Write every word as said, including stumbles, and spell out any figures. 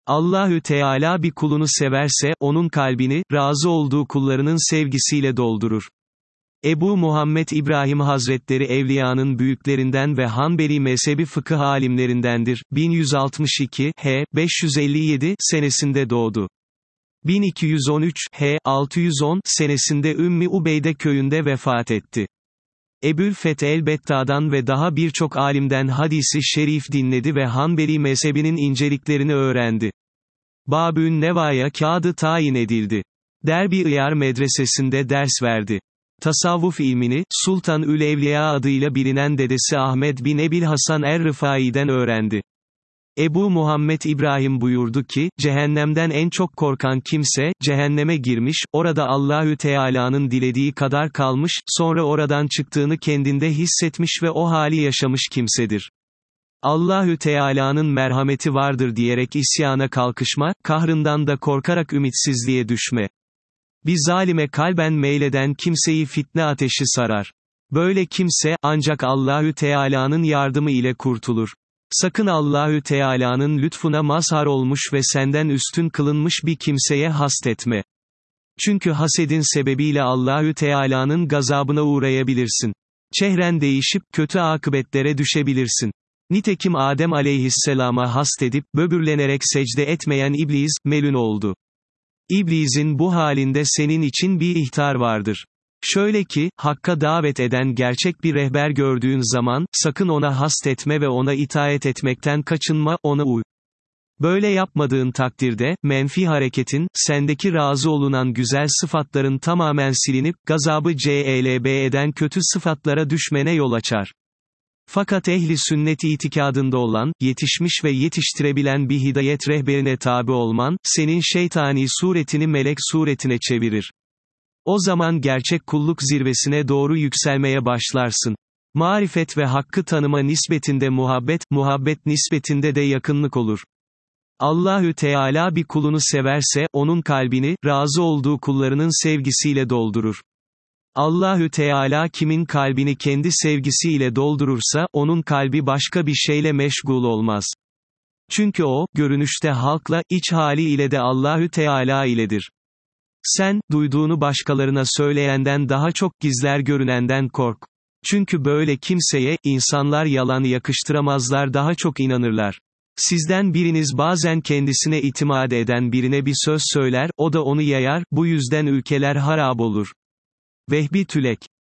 Allahü Teala bir kulunu severse, onun kalbini, razı olduğu kullarının sevgisiyle doldurur. Ebu Muhammed İbrahim Hazretleri Evliyanın büyüklerinden ve Hanbeli mezhebi fıkıh alimlerindendir. bin yüz altmış iki, H. beş yüz elli yedi, senesinde doğdu. bin iki yüz on üç, H. altı yüz on, senesinde Ümmi Ubeyde köyünde vefat etti. Ebülfeth el-Betta'dan ve daha birçok alimden hadisi şerif dinledi ve Hanbeli mezhebinin inceliklerini öğrendi. Babün Neva'ya kağıdı tayin edildi. Derbi-ıyar medresesinde ders verdi. Tasavvuf ilmini, Sultan-ül Evliya adıyla bilinen dedesi Ahmed bin Ebil Hasan er-Rıfai'den öğrendi. Ebu Muhammed İbrahim buyurdu ki, cehennemden en çok korkan kimse, cehenneme girmiş, orada Allahü Teala'nın dilediği kadar kalmış, sonra oradan çıktığını kendinde hissetmiş ve o hali yaşamış kimsedir. Allahü Teala'nın merhameti vardır diyerek isyana kalkışma, kahrından da korkarak ümitsizliğe düşme. Bir zalime kalben meyleden kimseyi fitne ateşi sarar. Böyle kimse, ancak Allahü Teala'nın yardımı ile kurtulur. Sakın Allahü Teala'nın lütfuna mazhar olmuş ve senden üstün kılınmış bir kimseye hasd etme. Çünkü hasedin sebebiyle Allahü Teala'nın gazabına uğrayabilirsin. Çehren değişip, kötü akıbetlere düşebilirsin. Nitekim Adem aleyhisselama hasd edip, böbürlenerek secde etmeyen İblis, melun oldu. İblisin bu halinde senin için bir ihtar vardır. Şöyle ki, Hakk'a davet eden gerçek bir rehber gördüğün zaman, sakın ona hasd etme ve ona itaat etmekten kaçınma, ona uy. Böyle yapmadığın takdirde, menfi hareketin, sendeki razı olunan güzel sıfatların tamamen silinip, gazabı celb eden kötü sıfatlara düşmene yol açar. Fakat ehli sünnet itikadında olan, yetişmiş ve yetiştirebilen bir hidayet rehberine tabi olman, senin şeytani suretini melek suretine çevirir. O zaman gerçek kulluk zirvesine doğru yükselmeye başlarsın. Marifet ve hakkı tanıma nispetinde muhabbet, muhabbet nispetinde de yakınlık olur. Allahü Teala bir kulunu severse, onun kalbini, razı olduğu kullarının sevgisiyle doldurur. Allahü Teala kimin kalbini kendi sevgisiyle doldurursa, onun kalbi başka bir şeyle meşgul olmaz. Çünkü o, görünüşte halkla, iç hali ile de Allahü Teala iledir. Sen, duyduğunu başkalarına söyleyenden daha çok gizler görünenden kork. Çünkü böyle kimseye, insanlar yalan yakıştıramazlar, daha çok inanırlar. Sizden biriniz bazen kendisine itimat eden birine bir söz söyler, o da onu yayar, bu yüzden ülkeler harap olur. Vehbi Tülek